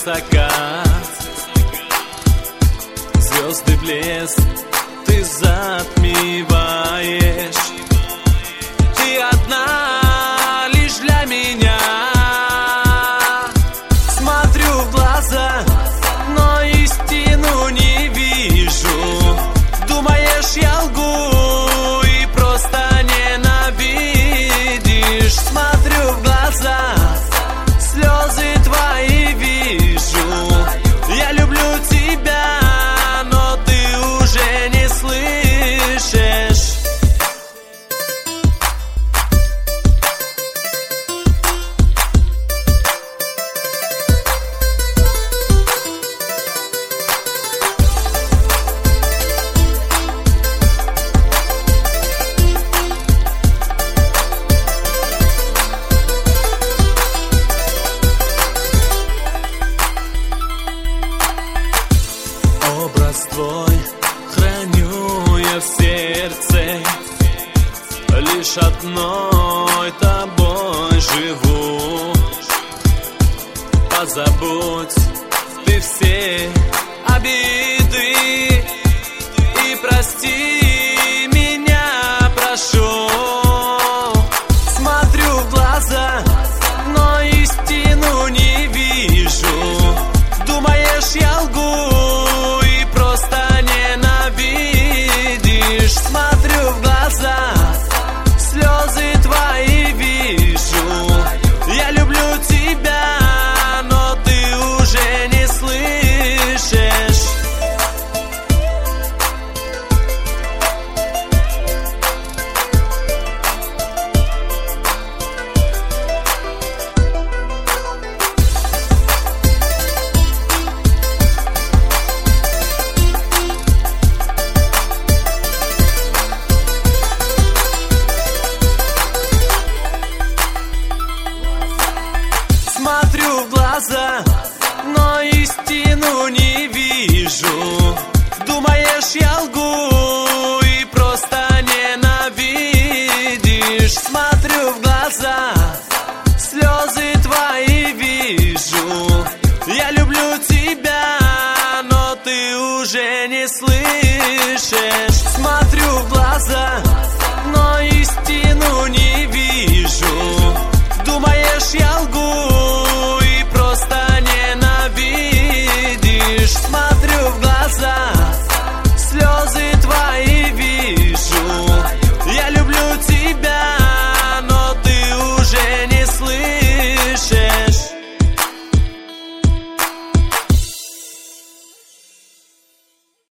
закат, звезды блеск ты затмеваешь. Ты одна лишь для меня. Смотрю в глаза, но истину не вижу. Думаешь, я лгу и просто ненавидишь. Смотрю в глаза, слезы твои вижу. Я люблю тебя, но ты уже не слышишь. Образ твой храню я в сердце, лишь одной тобой живу. Позабудь ты все обиды и прости меня, прошу. Смотрю в глаза, но истину не вижу. Думаешь, я лгу и просто ненавидишь. Смотрю в глаза, слезы твои вижу. Я люблю тебя, но ты уже не слышишь. Смотрю в глаза, но истину не вижу. Думаешь, я лгу и просто ненавидишь. Смотрю в глаза, слезы твои вижу. Я люблю тебя, но ты уже не слышишь. Смотрю в глаза, но истину не вижу. Думаешь, я лгу